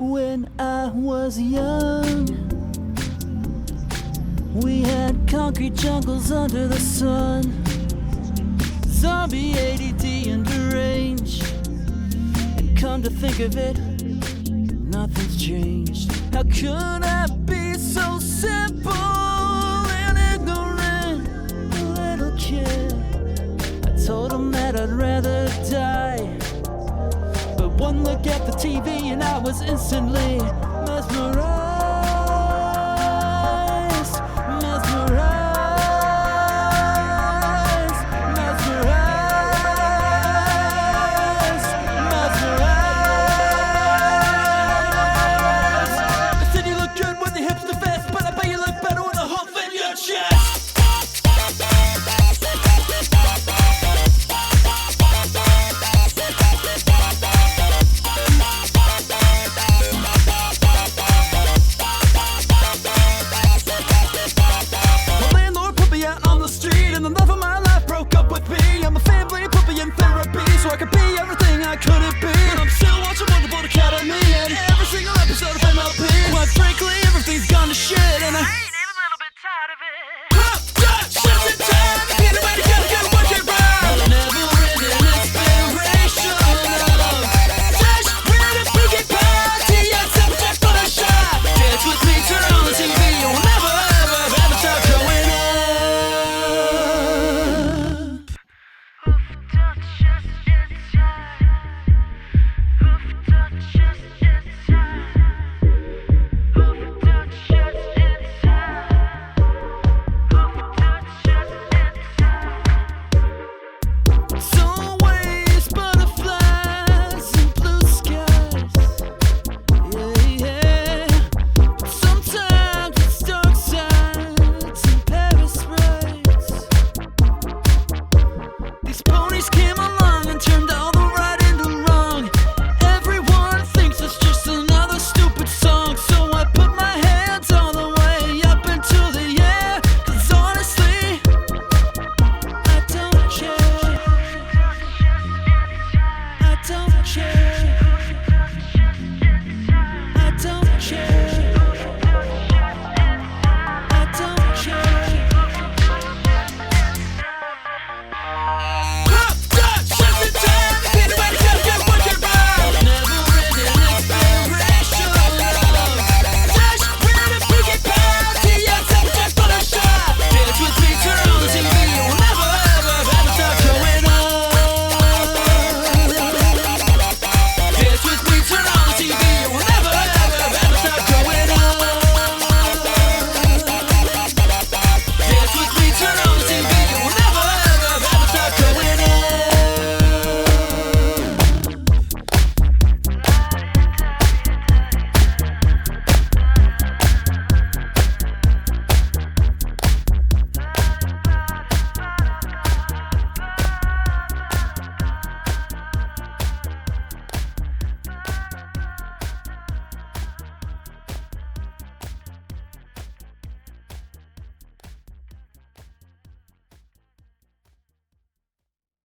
When I was young, we had concrete jungles under the sun, zombie ADD and deranged. And come to think of it, nothing's changed. How could I be so simple and ignorant, a little kid? I told him that I'd rather die, but one look at the TV and I was instantly